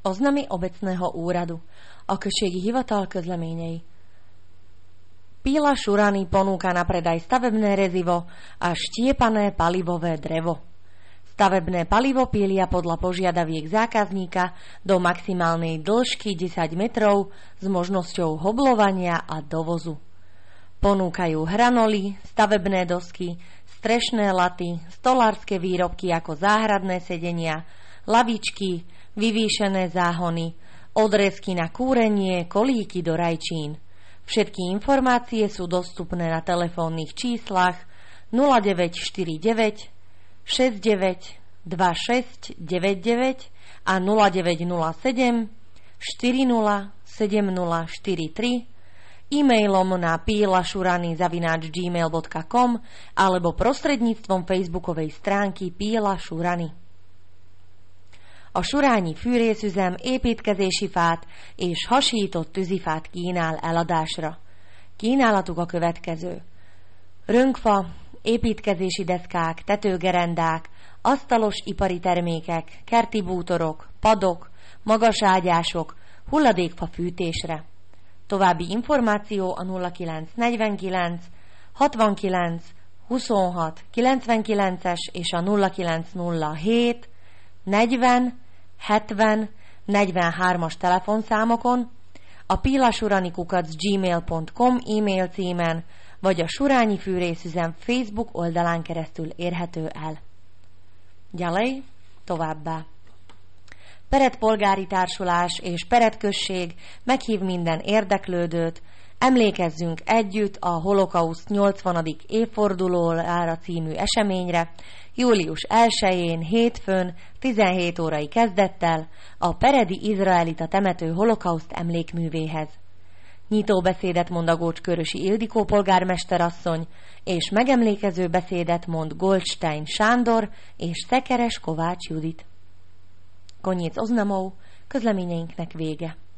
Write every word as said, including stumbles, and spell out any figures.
Oznamy obecného úradu. A községi hivatal közleményei. Píla Šurany ponúka na predaj stavebné rezivo a štiepané palivové drevo. Stavebné palivo pília podľa požiadaviek zákazníka do maximálnej dĺžky desať metrov s možnosťou hoblovania a dovozu. Ponúkajú hranoly, stavebné dosky, strešné laty, stolárske výrobky ako záhradné sedenia, lavičky, vyvýšené záhony, odrezky na kúrenie, kolíky do rajčín. Všetky informácie sú dostupné na telefónnych číslach nula deväť štyri deväť šesť deväť dva šesť deväť deväť a nula deväť nula sedem štyri nula sedem nula štyri tri, e-mailom na pilašurany zavináč gmail bodka com alebo prostredníctvom facebookovej stránky Píla Šurany. A surányi fűrészüzem építkezési fát és hasított tűzifát kínál eladásra. Kínálatuk a következő: rönkfa, építkezési deszkák, tetőgerendák, asztalos ipari termékek, kerti bútorok, padok, magas ágyások, hulladékfa fűtésre. További információ a nulla kilenc negyvenkilenc hatvankilenc huszonhat kilencvenkilences és a nulla kilenc nulla hét negyven hetven negyvenhármas telefonszámokon, a pilasuranykukac gmail pont com e-mail címen, vagy a Surányi fűrészüzem Facebook oldalán keresztül érhető el. Ďalej, továbbá. Peret polgári társulás és Peret község meghív minden érdeklődőt, emlékezzünk együtt a holokauszt nyolcvanadik évfordulójára című eseményre, július elsején, hétfőn, tizenhét órai kezdettel a peredi izraelita temető holokauszt emlékművéhez. Nyitóbeszédet mond a Gócskörösi Ildikó polgármesterasszony, és megemlékező beszédet mond Goldstein Sándor és Szekeres Kovács Judit. Koniec oznamov, közleményeinknek vége.